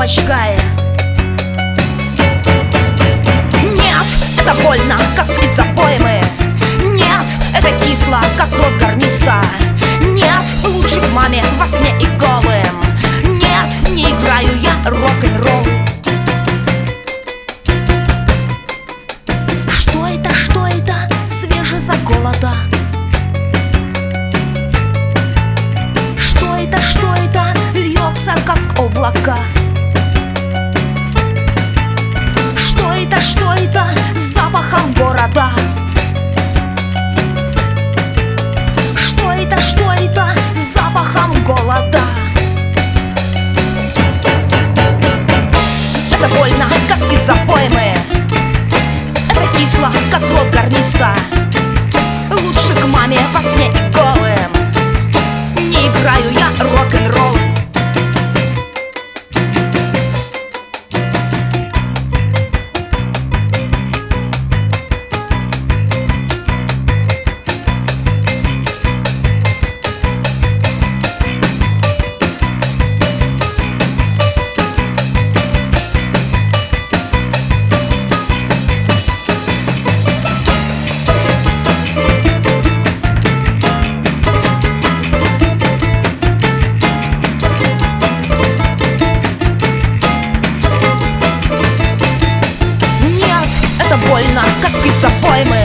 девочкой. Нет, это больно, как из обоймы. Нет, это кисло, как рот гарниста. Нет, лучше к маме во сне и голым. Нет, не играю я рок-н-ролл. Что это, что это? Свежий заколото. Что это? Льется, как облака. Что это, что это? С запахом города. Что это, с запахом голода. Это больно, как из обоймы. Это кисло, как рот гарниста. Лучше к маме во сне и голым. Не играю я рок-н-ролл. Больно, как из обоймы.